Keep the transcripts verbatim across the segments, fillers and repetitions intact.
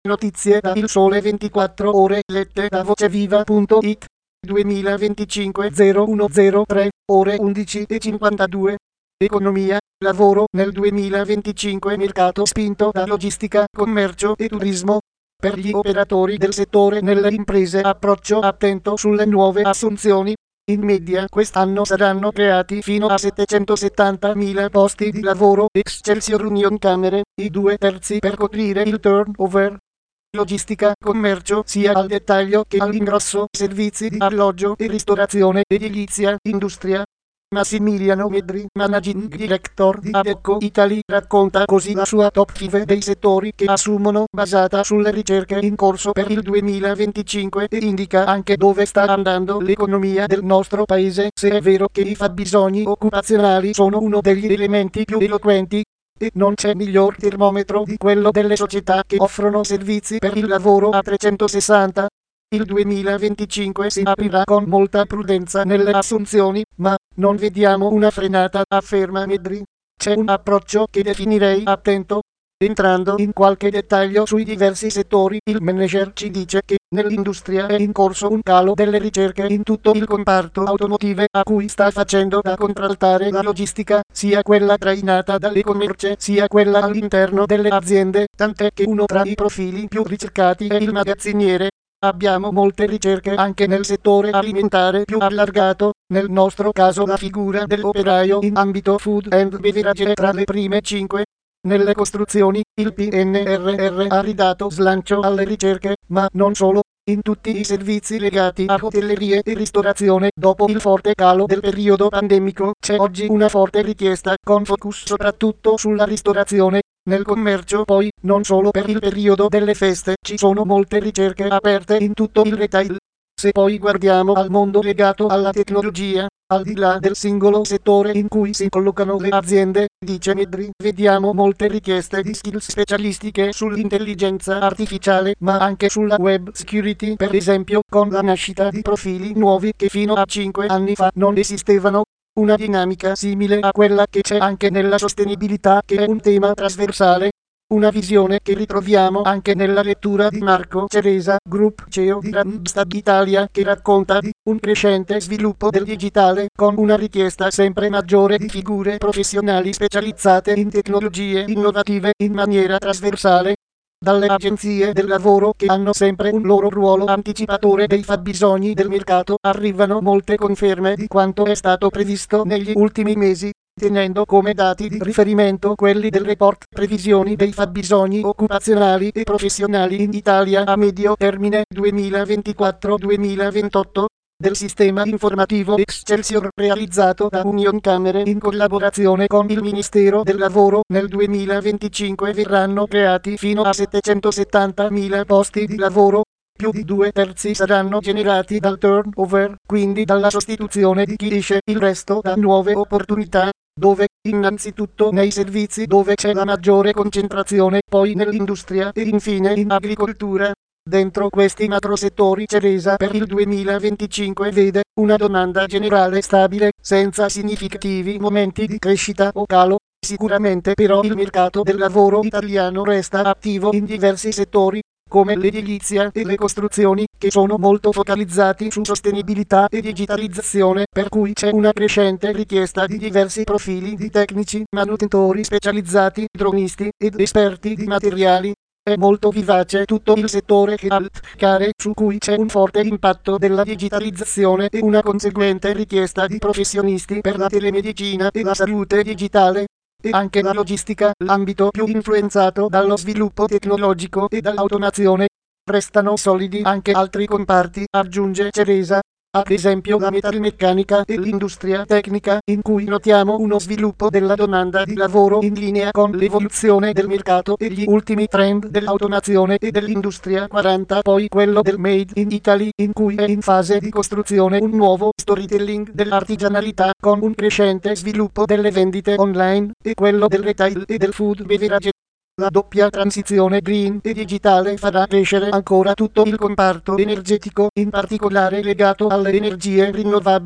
Notizie da Il Sole ventiquattro Ore lette da voceviva punto it. duemilaventicinque zero uno zero tre ore undici e cinquantadue. Economia, lavoro nel duemilaventicinque. Mercato spinto da logistica, commercio e turismo. Per gli operatori del settore nelle imprese approccio attento sulle nuove assunzioni. In media quest'anno saranno creati fino a settecentosettantamila posti di lavoro. Excelsior Unioncamere, i due terzi per coprire il turnover. Logistica, commercio sia al dettaglio che all'ingrosso, servizi di alloggio e ristorazione, edilizia, industria. Massimiliano Medri, Managing Director di Adecco Italy, racconta così la sua top cinque dei settori che assumono, basata sulle ricerche in corso per il duemilaventicinque, e indica anche dove sta andando l'economia del nostro paese, se è vero che i fabbisogni occupazionali sono uno degli elementi più eloquenti. E non c'è miglior termometro di quello delle società che offrono servizi per il lavoro a trecentosessanta. Il duemilaventicinque si aprirà con molta prudenza nelle assunzioni, ma non vediamo una frenata, afferma Medri. C'è un approccio che definirei attento. Entrando in qualche dettaglio sui diversi settori, il manager ci dice che nell'industria è in corso un calo delle ricerche in tutto il comparto automotive, a cui sta facendo da contraltare la logistica, sia quella trainata dall'e-commerce sia quella all'interno delle aziende, tant'è che uno tra i profili più ricercati è il magazziniere. Abbiamo molte ricerche anche nel settore alimentare più allargato, nel nostro caso la figura dell'operaio in ambito food and beverage è tra le prime cinque. Nelle costruzioni, il P N R R ha ridato slancio alle ricerche, ma non solo. In tutti i servizi legati a hotellerie e ristorazione, dopo il forte calo del periodo pandemico, c'è oggi una forte richiesta, con focus soprattutto sulla ristorazione. Nel commercio poi, non solo per il periodo delle feste, ci sono molte ricerche aperte in tutto il retail. Se poi guardiamo al mondo legato alla tecnologia, al di là del singolo settore in cui si collocano le aziende, dice Medri, vediamo molte richieste di skills specialistiche sull'intelligenza artificiale, ma anche sulla web security, per esempio, con la nascita di profili nuovi che fino a cinque anni fa non esistevano. Una dinamica simile a quella che c'è anche nella sostenibilità, che è un tema trasversale. Una visione che ritroviamo anche nella lettura di Marco Ceresa, Group C E O di Randstad Italia, che racconta di un crescente sviluppo del digitale, con una richiesta sempre maggiore di figure professionali specializzate in tecnologie innovative in maniera trasversale. Dalle agenzie del lavoro, che hanno sempre un loro ruolo anticipatore dei fabbisogni del mercato, arrivano molte conferme di quanto è stato previsto negli ultimi mesi, tenendo come dati di riferimento quelli del report Previsioni dei fabbisogni occupazionali e professionali in Italia a medio termine duemilaventiquattro duemilaventotto. Del sistema informativo Excelsior realizzato da Unioncamere in collaborazione con il Ministero del Lavoro. Nel duemilaventicinque verranno creati fino a settecentosettantamila posti di lavoro. Più di due terzi saranno generati dal turnover, quindi dalla sostituzione di chi esce, il resto da nuove opportunità. Dove? Innanzitutto nei servizi dove c'è la maggiore concentrazione, poi nell'industria e infine in agricoltura. Dentro questi macrosettori Ceresa per il duemilaventicinque vede una domanda generale stabile, senza significativi momenti di crescita o calo. Sicuramente però il mercato del lavoro italiano resta attivo in diversi settori, come l'edilizia e le costruzioni, che sono molto focalizzati su sostenibilità e digitalizzazione, per cui c'è una crescente richiesta di diversi profili di tecnici, manutentori specializzati, dronisti ed esperti di materiali. È molto vivace tutto il settore healthcare, su cui c'è un forte impatto della digitalizzazione e una conseguente richiesta di professionisti per la telemedicina e la salute digitale. E anche la logistica, l'ambito più influenzato dallo sviluppo tecnologico e dall'automazione. Restano solidi anche altri comparti, aggiunge Ceresa. Ad esempio la metalmeccanica e l'industria tecnica, in cui notiamo uno sviluppo della domanda di lavoro in linea con l'evoluzione del mercato e gli ultimi trend dell'automazione e dell'industria quaranta. Poi quello del Made in Italy, in cui è in fase di costruzione un nuovo storytelling dell'artigianalità, con un crescente sviluppo delle vendite online, e quello del retail e del food beverage. La doppia transizione green e digitale farà crescere ancora tutto il comparto energetico, in particolare legato alle energie rinnovabili.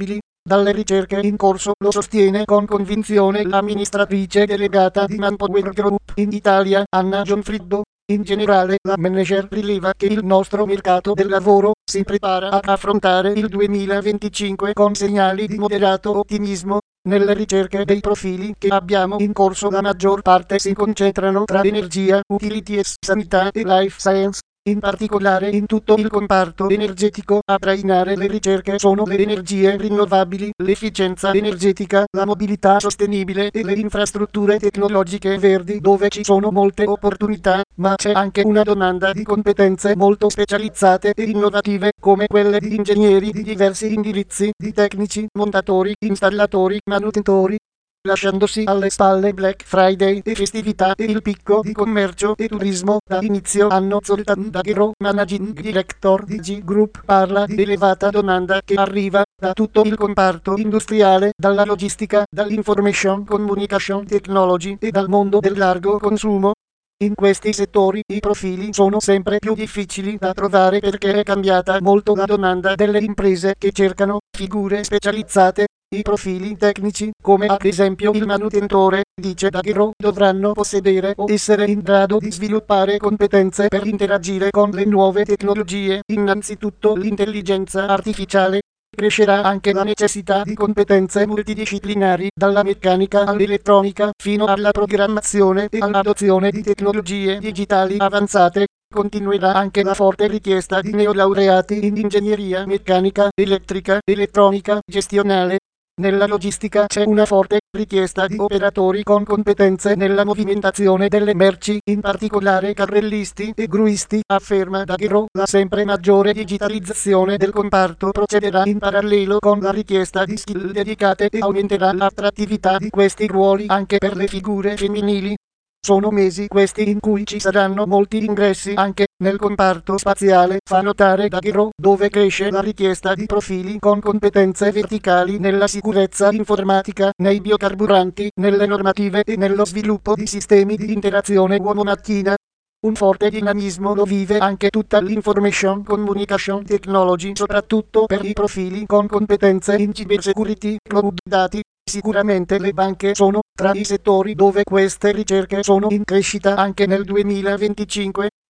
dalle ricerche in corso, lo sostiene con convinzione l'amministratrice delegata di Manpower Group in Italia, Anna Gionfriddo. In generale, la manager rileva che il nostro mercato del lavoro si prepara ad affrontare il duemilaventicinque con segnali di moderato ottimismo. Nelle ricerche dei profili che abbiamo in corso la maggior parte si concentrano tra energia, utilities, sanità e life science. In particolare in tutto il comparto energetico a trainare le ricerche sono le energie rinnovabili, l'efficienza energetica, la mobilità sostenibile e le infrastrutture tecnologiche verdi, dove ci sono molte opportunità, ma c'è anche una domanda di competenze molto specializzate e innovative, come quelle di ingegneri di diversi indirizzi, di tecnici, montatori, installatori, manutentori. Lasciandosi alle spalle Black Friday e festività e il picco di commercio e turismo, da inizio anno Zoltan Daghero, Managing Director di G Group, parla di elevata domanda che arriva da tutto il comparto industriale, dalla logistica, dall'information communication technology e dal mondo del largo consumo. In questi settori i profili sono sempre più difficili da trovare perché è cambiata molto la domanda delle imprese che cercano figure specializzate. I profili tecnici, come ad esempio il manutentore, dice Daghero, dovranno possedere o essere in grado di sviluppare competenze per interagire con le nuove tecnologie, innanzitutto l'intelligenza artificiale. Crescerà anche la necessità di competenze multidisciplinari, dalla meccanica all'elettronica, fino alla programmazione e all'adozione di tecnologie digitali avanzate. Continuerà anche la forte richiesta di neolaureati in ingegneria meccanica, elettrica, elettronica, gestionale. Nella logistica c'è una forte richiesta di operatori con competenze nella movimentazione delle merci, in particolare carrellisti e gruisti, afferma Daghero. La sempre maggiore digitalizzazione del comparto procederà in parallelo con la richiesta di skill dedicate e aumenterà l'attrattività di questi ruoli anche per le figure femminili. Sono mesi questi in cui ci saranno molti ingressi anche nel comparto spaziale, fa notare Daghero, dove cresce la richiesta di profili con competenze verticali nella sicurezza informatica, nei biocarburanti, nelle normative e nello sviluppo di sistemi di interazione uomo-macchina. Un forte dinamismo lo vive anche tutta l'information communication technology, soprattutto per i profili con competenze in cybersecurity, cloud dati. Sicuramente le banche sono tra i settori dove queste ricerche sono in crescita anche nel duemilaventicinque.